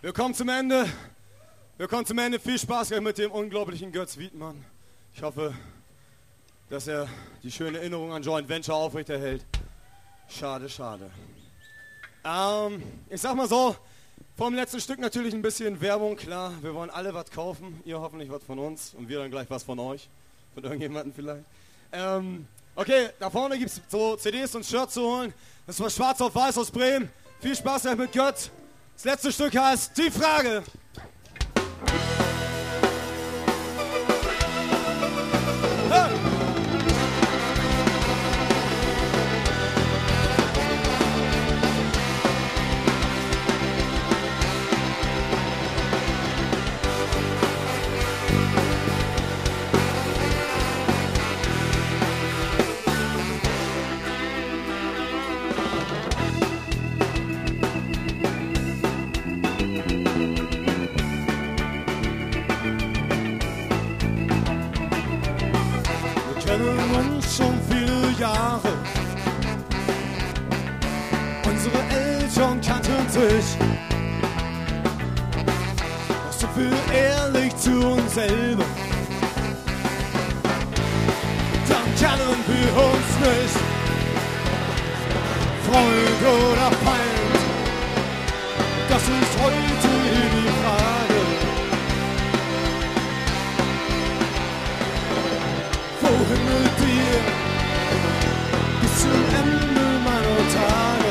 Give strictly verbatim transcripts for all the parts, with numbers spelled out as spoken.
Wir kommen zum Ende. Wir kommen zum Ende. Viel Spaß mit dem unglaublichen Götz Wiedmann. Ich hoffe, dass er die schöne Erinnerung an Joint Venture aufrechterhält. Schade, schade. Ähm, ich sag mal so, vom letzten Stück natürlich ein bisschen Werbung, klar. Wir wollen alle was kaufen. Ihr hoffentlich was von uns und wir dann gleich was von euch. Von irgendjemandem vielleicht. Ähm, okay, da vorne gibt es so C Ds und Shirts zu holen. Das war Schwarz auf Weiß aus Bremen. Viel Spaß mit Götz. Das letzte Stück heißt Die Frage. Hey! Schon viele Jahre. Unsere Eltern kannten sich. Doch sind wir ehrlich zu uns selber, dann kennen wir uns nicht. Freund oder Feind, das ist heute die Frage. Wohin mit dir? Bis zum Ende meiner Tage.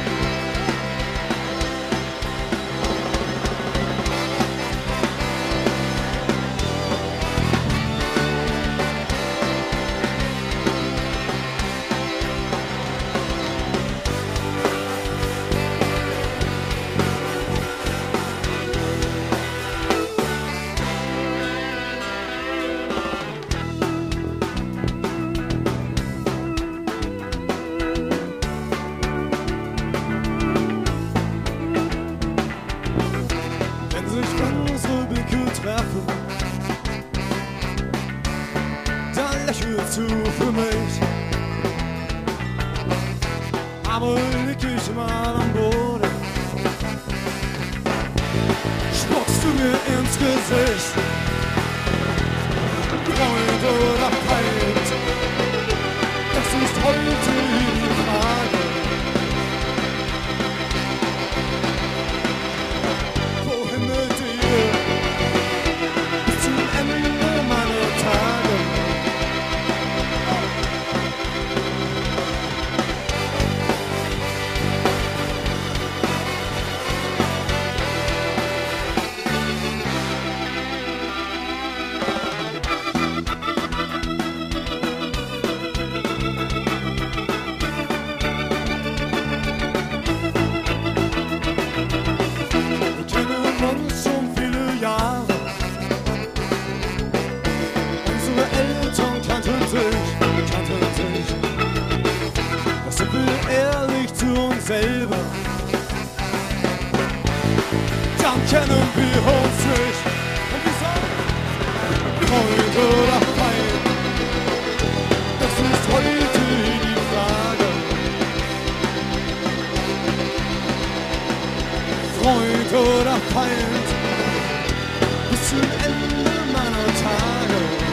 Dann lächelst du für mich, aber lieg ich mal am Boden, spuckst du mir ins Gesicht. Freund oder Feind, das ist heute die Frage. Wohin mit dir? Bis zum Ende meiner Tage. Selber, dann kennen wir uns nicht. Und wir sagen, Freund oder Feind, das ist heute die Frage. Freund oder Feind, bis zum Ende meiner Tage.